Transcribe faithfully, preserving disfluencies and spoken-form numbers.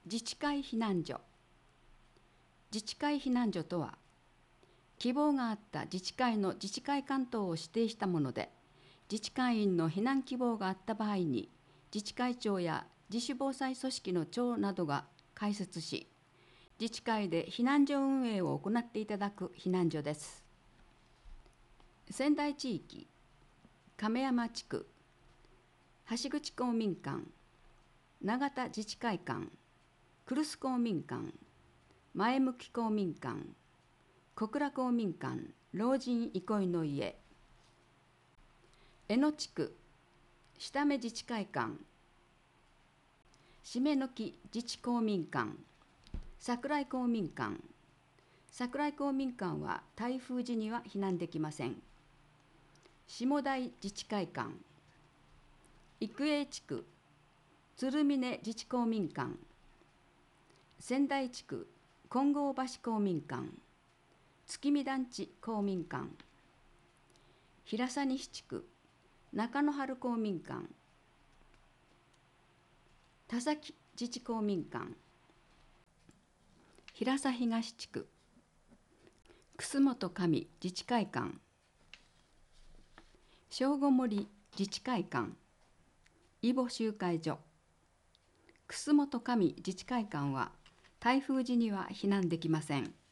自治会避難所。自治会避難所とは、希望があった自治会の自治会関東を指定したもので、自治会員の避難希望があった場合に、自治会長や自主防災組織の長などが開設し、自治会で避難所運営を行っていただく避難所です。仙台地域、亀山地区、橋口公民館、永田自治会館、来栖公民館、前向公民館、小倉公民館、老人憩いの家、江野地区、下目自治会館、締の木自治公民館、桜井公民館。桜井公民館は台風時には避難できません。下台自治会館、育英地区、鶴峰自治公民館、仙台地区、金剛橋公民館、月見団地公民館、平佐西地区、中野原公民館、田崎自治公民館、平佐東地区、楠本上自治会館、正午森自治会館、揖保集会所。楠本上自治会館は台風時には避難できません。